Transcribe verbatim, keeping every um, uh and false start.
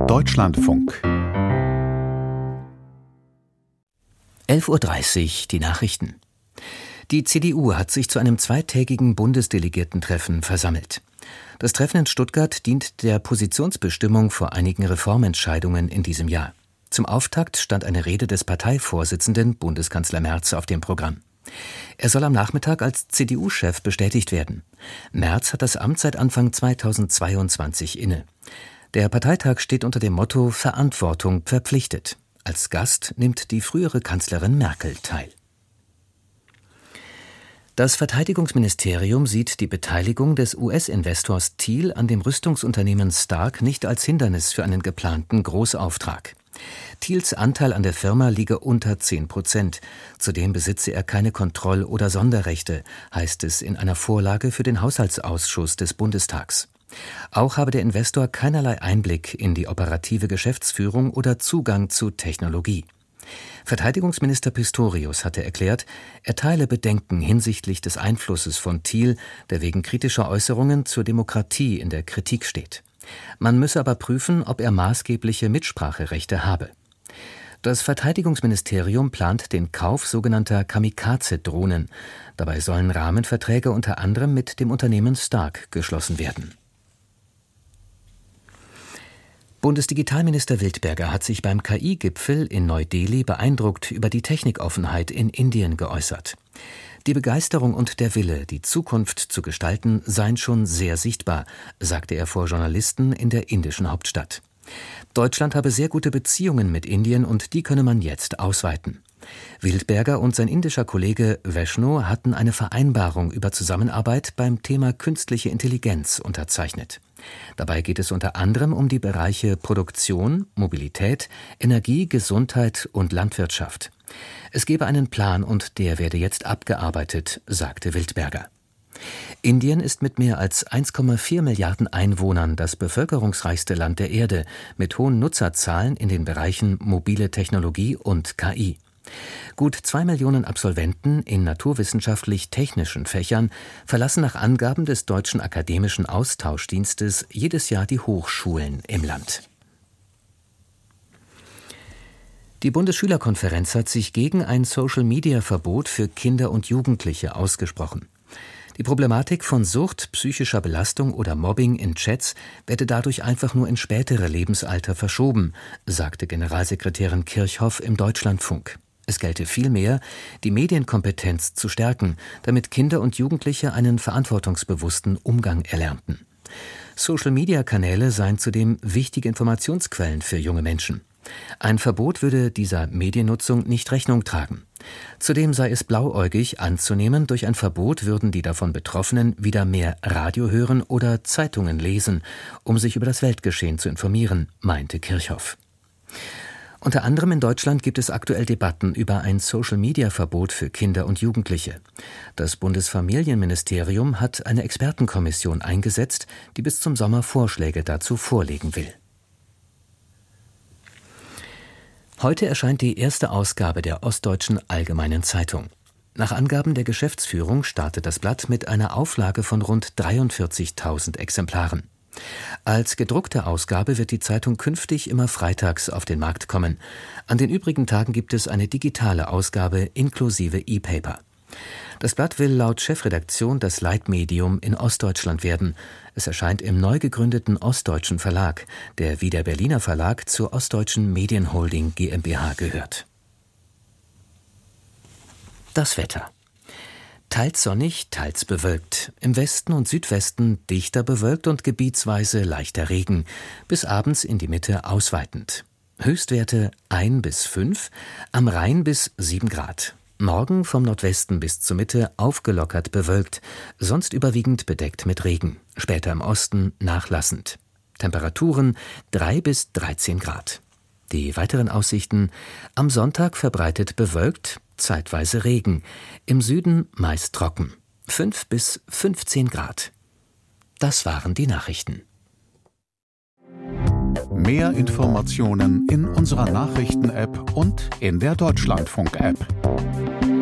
Deutschlandfunk. elf Uhr dreißig, die Nachrichten. Die C D U hat sich zu einem zweitägigen Bundesdelegiertentreffen versammelt. Das Treffen in Stuttgart dient der Positionsbestimmung vor einigen Reformentscheidungen in diesem Jahr. Zum Auftakt stand eine Rede des Parteivorsitzenden Bundeskanzler Merz auf dem Programm. Er soll am Nachmittag als C D U-Chef bestätigt werden. Merz hat das Amt seit Anfang zweitausendzweiundzwanzig inne. Der Parteitag steht unter dem Motto Verantwortung verpflichtet. Als Gast nimmt die frühere Kanzlerin Merkel teil. Das Verteidigungsministerium sieht die Beteiligung des U S-Investors Thiel an dem Rüstungsunternehmen Stark nicht als Hindernis für einen geplanten Großauftrag. Thiels Anteil an der Firma liege unter zehn Prozent. Zudem besitze er keine Kontroll- oder Sonderrechte, heißt es in einer Vorlage für den Haushaltsausschuss des Bundestags. Auch habe der Investor keinerlei Einblick in die operative Geschäftsführung oder Zugang zu Technologie. Verteidigungsminister Pistorius hatte erklärt, er teile Bedenken hinsichtlich des Einflusses von Thiel, der wegen kritischer Äußerungen zur Demokratie in der Kritik steht. Man müsse aber prüfen, ob er maßgebliche Mitspracherechte habe. Das Verteidigungsministerium plant den Kauf sogenannter Kamikaze-Drohnen. Dabei sollen Rahmenverträge unter anderem mit dem Unternehmen Stark geschlossen werden. Bundesdigitalminister Wildberger hat sich beim K I-Gipfel in Neu-Delhi beeindruckt über die Technikoffenheit in Indien geäußert. Die Begeisterung und der Wille, die Zukunft zu gestalten, seien schon sehr sichtbar, sagte er vor Journalisten in der indischen Hauptstadt. Deutschland habe sehr gute Beziehungen mit Indien und die könne man jetzt ausweiten. Wildberger und sein indischer Kollege Vaishno hatten eine Vereinbarung über Zusammenarbeit beim Thema künstliche Intelligenz unterzeichnet. Dabei geht es unter anderem um die Bereiche Produktion, Mobilität, Energie, Gesundheit und Landwirtschaft. Es gebe einen Plan und der werde jetzt abgearbeitet, sagte Wildberger. Indien ist mit mehr als eins Komma vier Milliarden Einwohnern das bevölkerungsreichste Land der Erde mit hohen Nutzerzahlen in den Bereichen mobile Technologie und K I. Gut zwei Millionen Absolventen in naturwissenschaftlich-technischen Fächern verlassen nach Angaben des Deutschen Akademischen Austauschdienstes jedes Jahr die Hochschulen im Land. Die Bundesschülerkonferenz hat sich gegen ein Social-Media-Verbot für Kinder und Jugendliche ausgesprochen. Die Problematik von Sucht, psychischer Belastung oder Mobbing in Chats werde dadurch einfach nur in spätere Lebensalter verschoben, sagte Generalsekretärin Kirchhoff im Deutschlandfunk. Es gelte vielmehr, die Medienkompetenz zu stärken, damit Kinder und Jugendliche einen verantwortungsbewussten Umgang erlernten. Social-Media-Kanäle seien zudem wichtige Informationsquellen für junge Menschen. Ein Verbot würde dieser Mediennutzung nicht Rechnung tragen. Zudem sei es blauäugig anzunehmen, durch ein Verbot würden die davon Betroffenen wieder mehr Radio hören oder Zeitungen lesen, um sich über das Weltgeschehen zu informieren, meinte Kirchhoff. Unter anderem in Deutschland gibt es aktuell Debatten über ein Social-Media-Verbot für Kinder und Jugendliche. Das Bundesfamilienministerium hat eine Expertenkommission eingesetzt, die bis zum Sommer Vorschläge dazu vorlegen will. Heute erscheint die erste Ausgabe der Ostdeutschen Allgemeinen Zeitung. Nach Angaben der Geschäftsführung startet das Blatt mit einer Auflage von rund dreiundvierzigtausend Exemplaren. Als gedruckte Ausgabe wird die Zeitung künftig immer freitags auf den Markt kommen. An den übrigen Tagen gibt es eine digitale Ausgabe inklusive E-Paper. Das Blatt will laut Chefredaktion das Leitmedium in Ostdeutschland werden. Es erscheint im neu gegründeten Ostdeutschen Verlag, der wie der Berliner Verlag zur Ostdeutschen Medienholding GmbH gehört. Das Wetter. Teils sonnig, teils bewölkt. Im Westen und Südwesten dichter bewölkt und gebietsweise leichter Regen. Bis abends in die Mitte ausweitend. Höchstwerte ein bis fünf, am Rhein bis sieben Grad. Morgen vom Nordwesten bis zur Mitte aufgelockert bewölkt, sonst überwiegend bedeckt mit Regen. Später im Osten nachlassend. Temperaturen drei bis dreizehn Grad. Die weiteren Aussichten: am Sonntag verbreitet bewölkt, zeitweise Regen. Im Süden meist trocken. fünf bis fünfzehn Grad. Das waren die Nachrichten. Mehr Informationen in unserer Nachrichten-App und in der Deutschlandfunk-App.